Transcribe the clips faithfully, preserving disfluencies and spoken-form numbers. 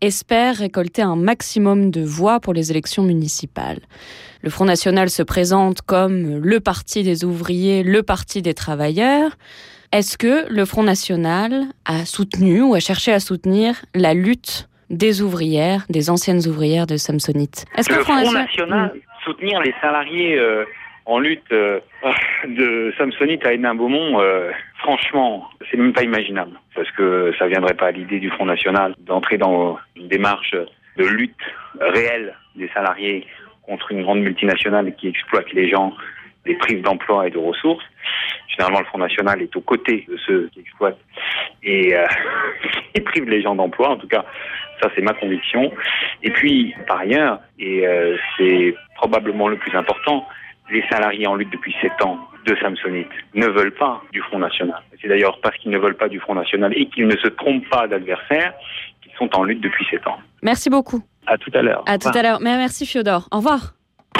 espère récolter un maximum de voix pour les élections municipales. Le Front National se présente comme le parti des ouvriers, le parti des travailleurs. Est-ce que le Front National a soutenu ou a cherché à soutenir la lutte des ouvrières, des anciennes ouvrières de Samsonite? Est-ce que le le Front, Front National... National, soutenir les salariés euh, en lutte euh, de Samsonite à Hénin-Beaumont, euh, franchement, c'est même pas imaginable. Parce que ça viendrait pas à l'idée du Front National d'entrer dans une démarche de lutte réelle des salariés contre une grande multinationale qui exploite les gens, les prive d'emploi et de ressources. Généralement, le Front National est aux côtés de ceux qui exploitent et euh, qui privent les gens d'emploi. En tout cas, ça, c'est ma conviction. Et puis, par ailleurs, et euh, c'est probablement le plus important, les salariés en lutte depuis sept ans de Samsonite ne veulent pas du Front National. C'est d'ailleurs parce qu'ils ne veulent pas du Front National et qu'ils ne se trompent pas d'adversaires qu'ils sont en lutte depuis sept ans. Merci beaucoup. À tout à l'heure. À tout à l'heure. Merci Fiodor. Au revoir.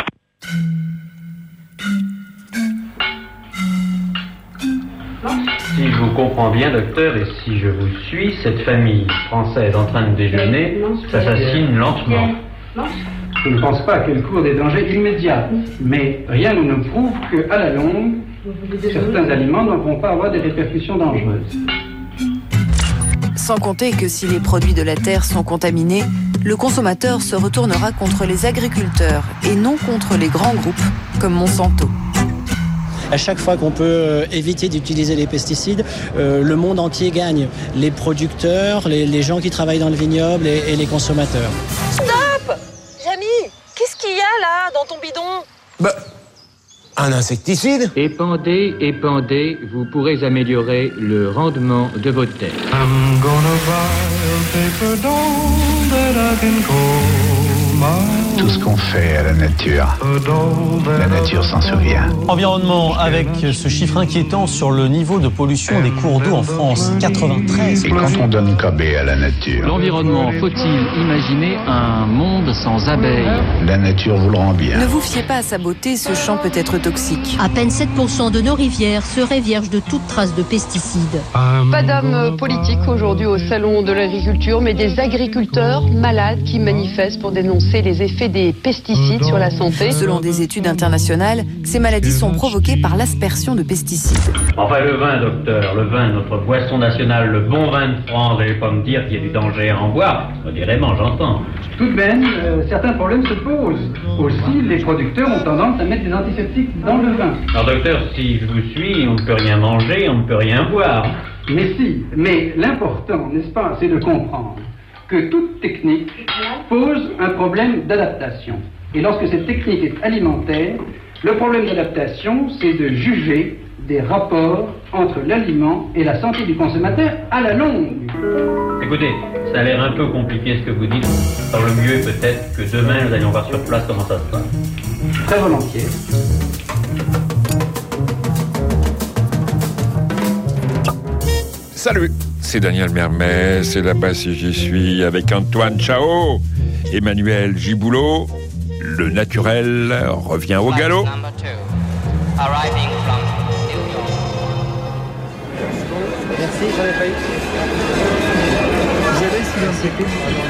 Si je vous comprends bien, docteur, et si je vous suis, cette famille française en train de déjeuner s'assassine lentement. Je ne pense pas qu'elle court des dangers immédiats, mais rien ne nous prouve qu'à la longue, certains aliments ne vont pas avoir des répercussions dangereuses. Sans compter que si les produits de la terre sont contaminés, le consommateur se retournera contre les agriculteurs et non contre les grands groupes comme Monsanto. À chaque fois qu'on peut euh, éviter d'utiliser les pesticides, euh, le monde entier gagne. Les producteurs, les, les gens qui travaillent dans le vignoble et, et les consommateurs. Stop! Jamy, qu'est-ce qu'il y a là dans ton bidon? Bah, un insecticide. Épandez, épandez, vous pourrez améliorer le rendement de vos terres. I'm gonna buy a paper doll that I can call my... Tout ce qu'on fait à la nature, la nature s'en souvient. Environnement avec ce chiffre inquiétant sur le niveau de pollution des cours d'eau en France, quatre-vingt-treize. Et quand on donne cabé à la nature... L'environnement, faut-il imaginer un monde sans abeilles? La nature vous le rend bien. Ne vous fiez pas à sa beauté, ce champ peut être toxique. À peine sept pour cent de nos rivières seraient vierges de toute trace de pesticides. Pas d'homme politique aujourd'hui au salon de l'agriculture, mais des agriculteurs malades qui manifestent pour dénoncer les effets des pesticides sur la santé. Selon des études internationales, ces maladies sont provoquées par l'aspersion de pesticides. Enfin, le vin, docteur, le vin, notre boisson nationale, le bon vin de France, vous n'allez pas me dire qu'il y a du danger à en boire. Modérément, j'entends. Tout de même, euh, certains problèmes se posent. Aussi, les producteurs ont tendance à mettre des antiseptiques dans le vin. Alors, docteur, si je vous suis, on ne peut rien manger, on ne peut rien boire. Mais si, mais l'important, n'est-ce pas, c'est de comprendre que toute technique pose un problème d'adaptation. Et lorsque cette technique est alimentaire, le problème d'adaptation, c'est de juger des rapports entre l'aliment et la santé du consommateur à la longue. Écoutez, ça a l'air un peu compliqué ce que vous dites. Alors le mieux peut-être que demain nous allions voir sur place comment ça se passe. Très volontiers. Salut, c'est Daniel Mermet, c'est là-bas si j'y suis avec Antoine Chao, Emmanuel Giboulot. Le naturel revient au galop. Merci, j'en ai pas eu. Vous avez ici un peu.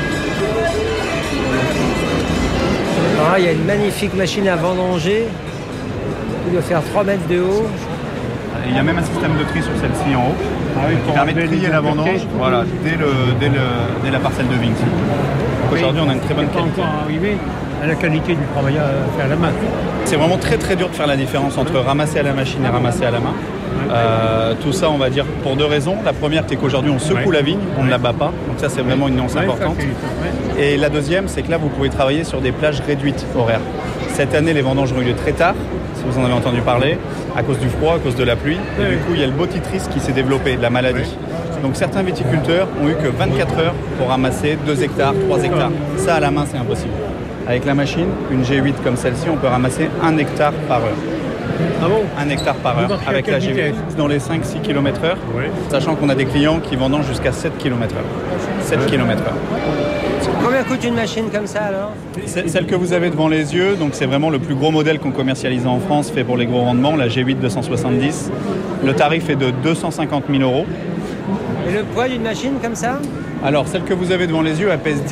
Ah, il y a une magnifique machine à vendanger qui doit faire trois mètres de haut. Il y a même un système de tri sur celle-ci en haut, ah oui, qui permet de trier la vendange voilà, dès, le, dès, le, dès la parcelle de vigne. Oui, aujourd'hui, on a une très bonne qualité. On n'est pas encore arrivé à la qualité du travail à faire à la main. C'est vraiment très très dur de faire la différence entre ramasser à la machine et ramasser à la main. Euh, tout ça, on va dire, pour deux raisons. La première, c'est qu'aujourd'hui, on secoue ouais. la vigne, on ne ouais. la bat pas. Donc ça, c'est vraiment une nuance ouais, importante. Ça, ouais. Et la deuxième, c'est que là, vous pouvez travailler sur des plages réduites horaires. Cette année, les vendanges ont eu lieu très tard, si vous en avez entendu parler, à cause du froid, à cause de la pluie. Et ouais. du coup, il y a le botrytis qui s'est développé, la maladie. Ouais. Donc certains viticulteurs ont eu que vingt-quatre heures pour ramasser deux hectares, trois hectares. Ça, à la main, c'est impossible. Avec la machine, une G huit comme celle-ci, on peut ramasser un hectare par heure. Ah bon? Un hectare par heure avec la G huit dans les cinq à six kilomètres heure, oui. Sachant qu'on a des clients qui vendent jusqu'à sept kilomètres heure. sept kilomètres heure. Combien coûte une machine comme ça alors? C'est celle que vous avez devant les yeux, donc c'est vraiment le plus gros modèle qu'on commercialise en France, fait pour les gros rendements, la G huit deux cent soixante-dix. Le tarif est de deux cent cinquante mille euros. Et le poids d'une machine comme ça? Alors celle que vous avez devant les yeux, elle pèse